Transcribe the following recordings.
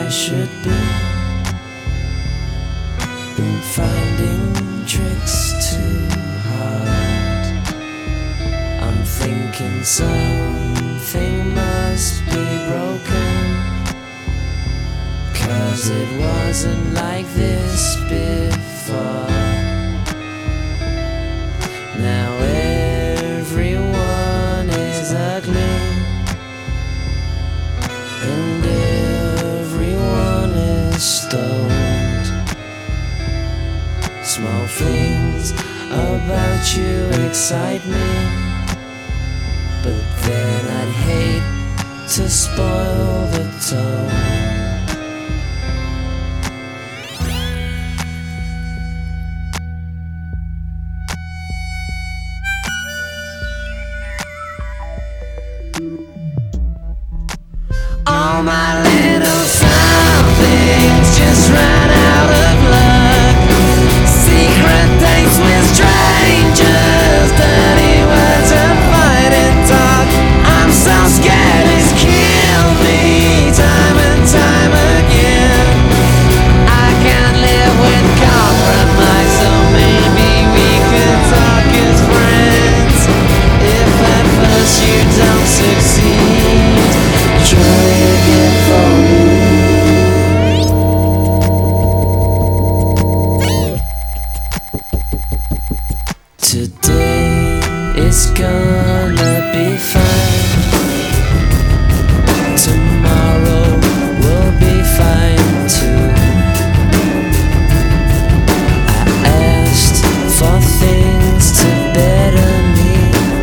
should be. Been finding tricks too hard. I'm thinking something must be broken, 'cause it wasn't like this before. Now everyone is ugly, and everyone is stoned. Small things about you excite me, but then I'd hate to spoil the tone. All my little somethings just ran out of luck. Secret dates with strangers, dirty words and fighting talk. I'm so scared it's killed me time and time again. I can't live with compromise, so maybe we could talk as friends. If at first you don't succeed, try again for me. Today is gonna be fine. Tomorrow will be fine too. I asked for things to better me,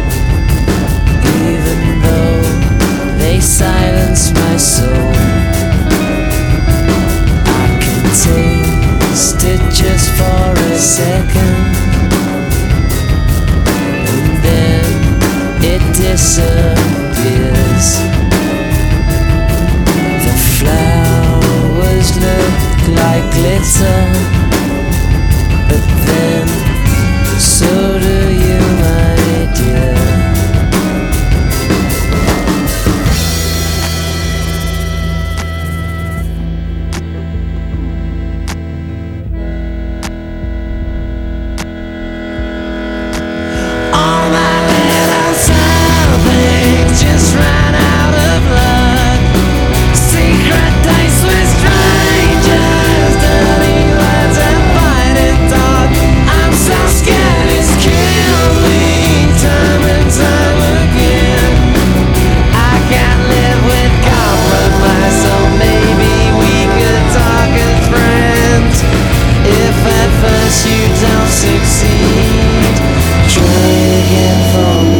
even though they silence my soul. I can taste it just for a second, and then it disappears. The flowers look like glitter, but then so do you, my dear. Just ran out of luck. Secret dates with strangers, dirty words and fighting talk. I'm so scared it's killed me time and time again. I can't live with compromise, so maybe we could talk as friends. If at first you don't succeed, try again for me.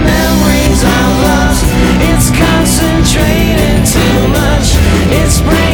It's breaking.